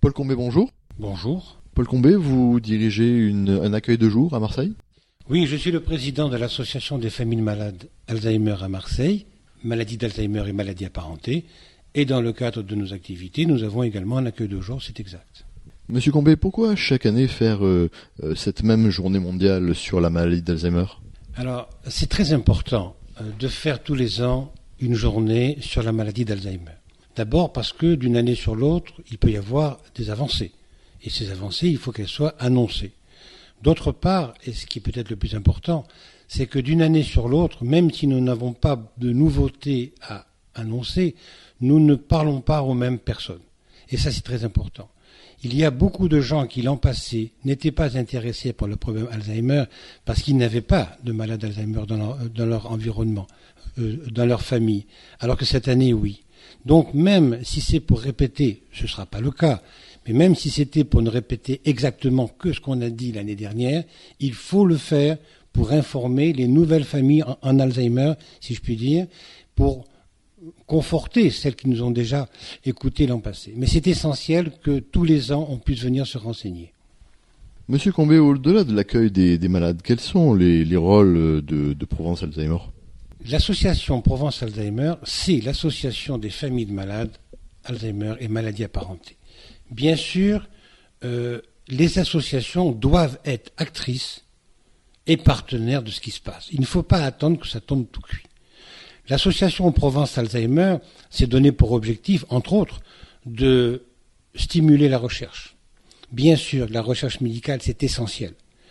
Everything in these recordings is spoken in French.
Paul Combet, bonjour. Bonjour. Paul Combet, vous dirigez un accueil de jour à Marseille ? Oui, je suis le président de l'association des familles malades Alzheimer à Marseille, maladie d'Alzheimer et maladies apparentées. Et dans le cadre de nos activités, nous avons également un accueil de jour, c'est exact. Monsieur Combet, pourquoi chaque année faire cette même journée mondiale sur la maladie d'Alzheimer ? Alors, c'est très important de faire tous les ans une journée sur la maladie d'Alzheimer. D'abord parce que d'une année sur l'autre, il peut y avoir des avancées. Et ces avancées, il faut qu'elles soient annoncées. D'autre part, et ce qui est peut-être le plus important, c'est que d'une année sur l'autre, même si nous n'avons pas de nouveautés à annoncer, nous ne parlons pas aux mêmes personnes. Et ça, c'est très important. Il y a beaucoup de gens qui, l'an passé, n'étaient pas intéressés par le problème Alzheimer parce qu'ils n'avaient pas de malade Alzheimer dans leur environnement, dans leur famille, alors que cette année, oui. Donc, même si c'est pour répéter, ce ne sera pas le cas, mais même si c'était pour ne répéter exactement que ce qu'on a dit l'année dernière, il faut le faire pour informer les nouvelles familles en Alzheimer, si je puis dire, pour conforter celles qui nous ont déjà écoutés l'an passé. Mais c'est essentiel que tous les ans, on puisse venir se renseigner. Monsieur Combet, au-delà de l'accueil des malades, quels sont les rôles de Provence Alzheimer ? L'association Provence Alzheimer, c'est l'association des familles de malades Alzheimer et maladies apparentées. Bien sûr, les associations doivent être actrices et partenaires de ce qui se passe. Il ne faut pas attendre que ça tombe tout cuit. L'association Provence Alzheimer s'est donné pour objectif, entre autres, de stimuler la recherche. Bien sûr, la recherche médicale, c'est essentiel.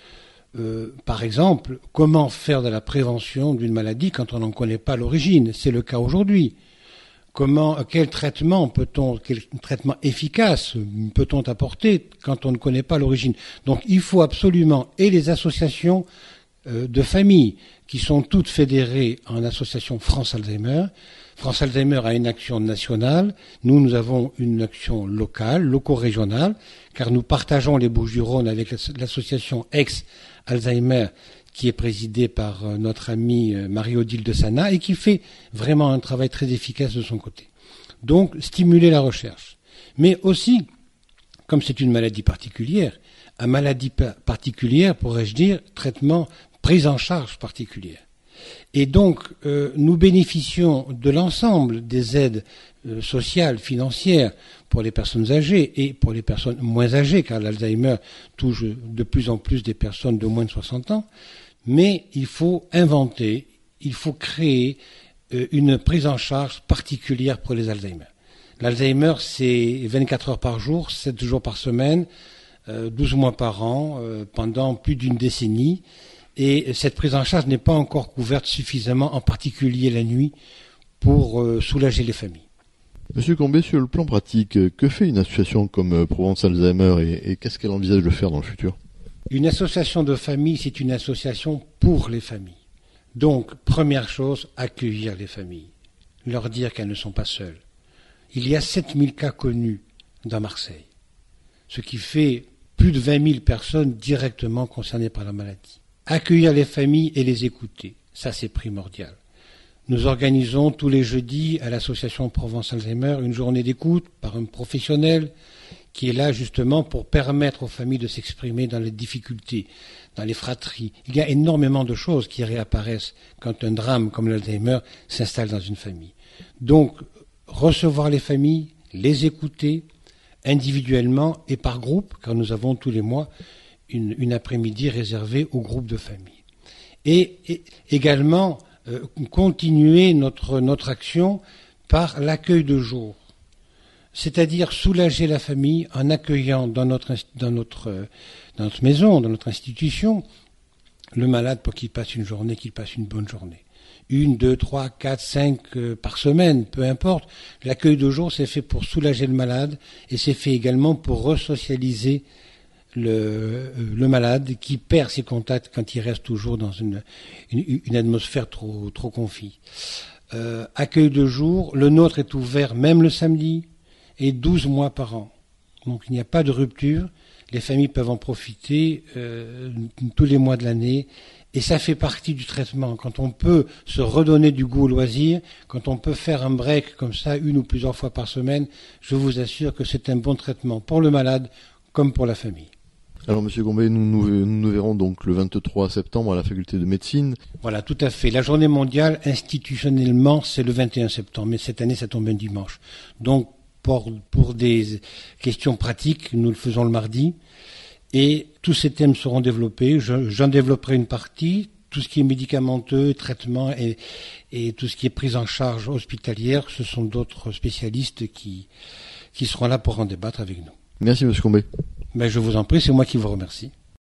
Par exemple, comment faire de la prévention d'une maladie quand on n'en connaît pas l'origine ? C'est le cas aujourd'hui. Quel traitement efficace peut-on apporter quand on ne connaît pas l'origine ? Donc il faut absolument, et les associations de familles qui sont toutes fédérées en association France Alzheimer. France Alzheimer a une action nationale, nous avons une action locale, loco-régionale, car nous partageons les Bouches-du-Rhône avec l'association Ex-Alzheimer qui est présidée par notre amie Marie-Odile de Sana et qui fait vraiment un travail très efficace de son côté. Donc, stimuler la recherche. Mais aussi, comme c'est une maladie particulière, à maladie particulière, pourrais-je dire, traitement, prise en charge particulière. Et donc, nous bénéficions de l'ensemble des aides sociales, financières pour les personnes âgées et pour les personnes moins âgées, car l'Alzheimer touche de plus en plus des personnes de moins de 60 ans. Mais il faut inventer, il faut créer une prise en charge particulière pour les Alzheimer. L'Alzheimer, c'est 24 heures par jour, 7 jours par semaine, 12 mois par an, pendant plus d'une décennie. Et cette prise en charge n'est pas encore couverte suffisamment, en particulier la nuit, pour soulager les familles. Monsieur Combet, sur le plan pratique, que fait une association comme Provence Alzheimer et qu'est-ce qu'elle envisage de faire dans le futur ? Une association de famille, c'est une association pour les familles. Donc, première chose, accueillir les familles, leur dire qu'elles ne sont pas seules. Il y a 7000 cas connus dans Marseille, ce qui fait plus de 20 000 personnes directement concernées par la maladie. Accueillir les familles et les écouter, ça c'est primordial. Nous organisons tous les jeudis à l'association Provence Alzheimer une journée d'écoute par un professionnel qui est là justement pour permettre aux familles de s'exprimer dans les difficultés, dans les fratries. Il y a énormément de choses qui réapparaissent quand un drame comme l'Alzheimer s'installe dans une famille. Donc, recevoir les familles, les écouter individuellement et par groupe, car nous avons tous les mois une après-midi réservée au groupe de famille. Et également continuer notre action par l'accueil de jour, c'est-à-dire soulager la famille en accueillant dans notre maison, dans notre institution, le malade pour qu'il passe une journée, qu'il passe une bonne journée. 1, 2, 3, 4, 5 par semaine, peu importe. L'accueil de jour, c'est fait pour soulager le malade et c'est fait également pour resocialiser le malade qui perd ses contacts quand il reste toujours dans une atmosphère trop confie. Accueil de jour, le nôtre est ouvert même le samedi et 12 mois par an. Donc il n'y a pas de rupture. Les familles peuvent en profiter tous les mois de l'année. Et ça fait partie du traitement. Quand on peut se redonner du goût au loisir, quand on peut faire un break comme ça, une ou plusieurs fois par semaine, je vous assure que c'est un bon traitement pour le malade comme pour la famille. Alors, Monsieur Gombet, nous verrons donc le 23 septembre à la faculté de médecine. Voilà, tout à fait. La journée mondiale, institutionnellement, c'est le 21 septembre. Mais cette année, ça tombe un dimanche. Donc, pour des questions pratiques, nous le faisons le mardi. Et tous ces thèmes seront développés. J'en développerai une partie. Tout ce qui est médicamenteux, traitement et tout ce qui est prise en charge hospitalière, ce sont d'autres spécialistes qui seront là pour en débattre avec nous. Merci, Monsieur Gombet. Mais je vous en prie, c'est moi qui vous remercie.